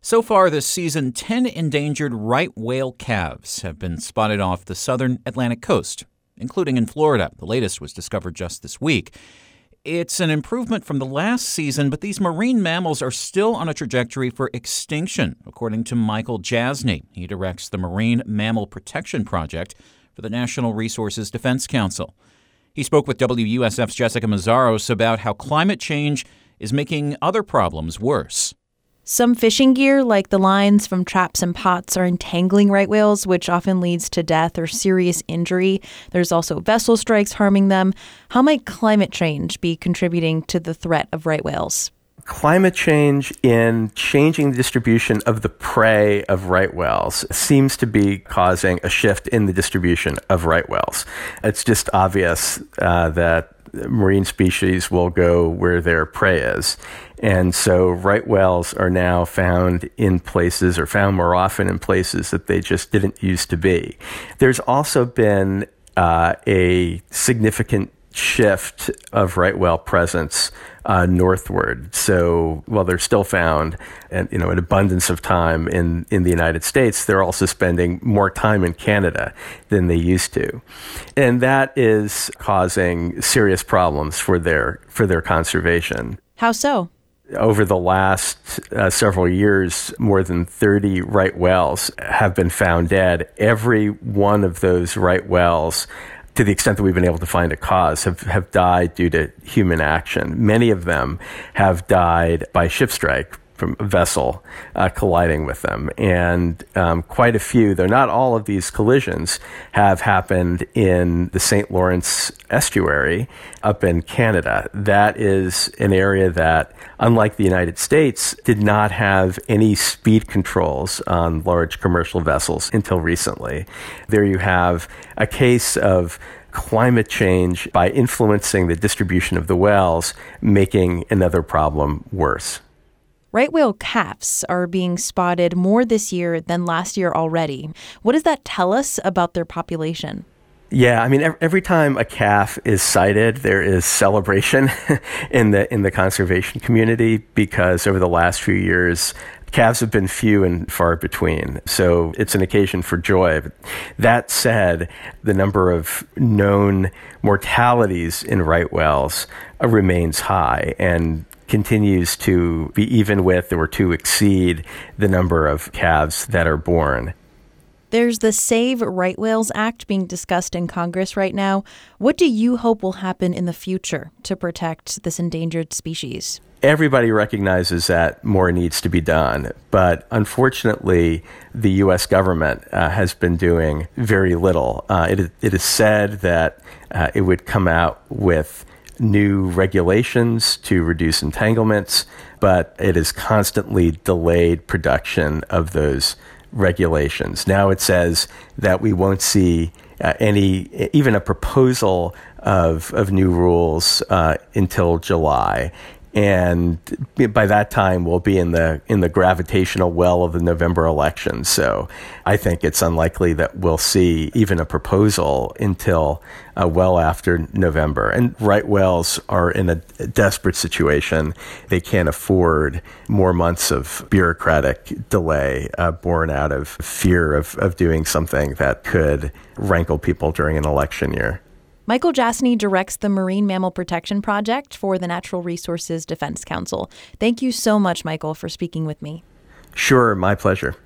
So far this season, 10 endangered right whale calves have been spotted off the southern Atlantic coast, including in Florida. The latest was discovered just this week. It's an improvement from the last season, but these marine mammals are still on a trajectory for extinction, according to Michael Jasny. He directs the Marine Mammal Protection Project for the National Resources Defense Council. He spoke with WUSF's Jessica Mazzaros about how climate change is making other problems worse. Some fishing gear, like the lines from traps and pots, are entangling right whales, which often leads to death or serious injury. There's also vessel strikes harming them. How might climate change be contributing to the threat of right whales? Climate change in changing the distribution of the prey of right whales seems to be causing a shift in the distribution of right whales. It's just obvious that marine species will go where their prey is. And so right whales are now found in places, or found more often in places that they just didn't used to be. There's also been a significant shift of right whale presence northward. So while they're still found and an abundance of time in the United States, they're also spending more time in Canada than they used to. And that is causing serious problems for their conservation. How so? Over the last several years, more than 30 right whales have been found dead. Every one of those right whales, to the extent that we've been able to find a cause, have died due to human action. Many of them have died by ship strike from a vessel colliding with them. And quite a few, though not all of these collisions, have happened in the St. Lawrence estuary up in Canada. That is an area that, unlike the United States, did not have any speed controls on large commercial vessels until recently. There you have a case of climate change by influencing the distribution of the whales, making another problem worse. Right whale calves are being spotted more this year than last year already. What does that tell us about their population? Yeah, I mean, every time a calf is sighted, there is celebration in the conservation community, because over the last few years, calves have been few and far between. So it's an occasion for joy. But that said, the number of known mortalities in right whales remains high and continues to be even with or to exceed the number of calves that are born. There's the Save Right Whales Act being discussed in Congress right now. What do you hope will happen in the future to protect this endangered species? Everybody recognizes that more needs to be done, but unfortunately, the U.S. government has been doing very little. It is said that it would come out with new regulations to reduce entanglements, but it has constantly delayed production of those regulations. Now it says that we won't see even a proposal of new rules until July. And by that time, we'll be in the gravitational well of the November election. So I think it's unlikely that we'll see even a proposal until well after November. And right whales are in a desperate situation. They can't afford more months of bureaucratic delay born out of fear of doing something that could rankle people during an election year. Michael Jasny directs the Marine Mammal Protection Project for the Natural Resources Defense Council. Thank you so much, Michael, for speaking with me. Sure, my pleasure.